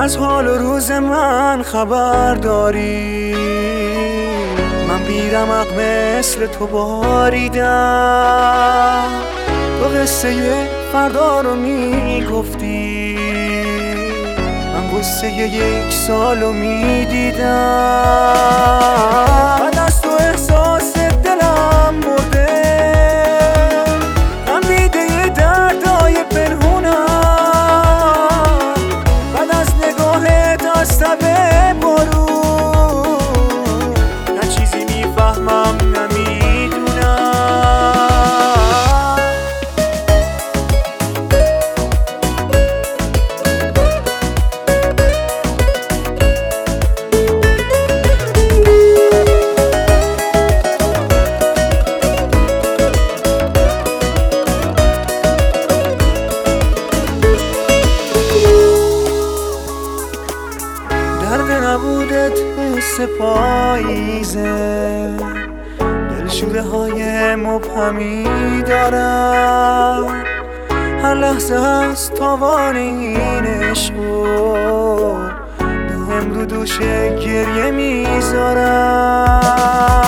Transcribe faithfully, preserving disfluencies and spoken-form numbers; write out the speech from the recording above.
از حال و روز من خبر داری؟ من بیرمق مثل تو باریدم، تو قصه فردا رو میگفتی، من قصه یک سالو میدیدم. بعد از تو احساس دلم برده، غمدیده یه دردای پنهونم. بعد از نگاهت از تب بارون، نه چیزی میفهمم نمیدونم. درد نبودت حس پاییزه، دلشوره های مبهمی دارم. هر لحظه هست تاوان این عشقو، دائم رو دوش گریه میذارم.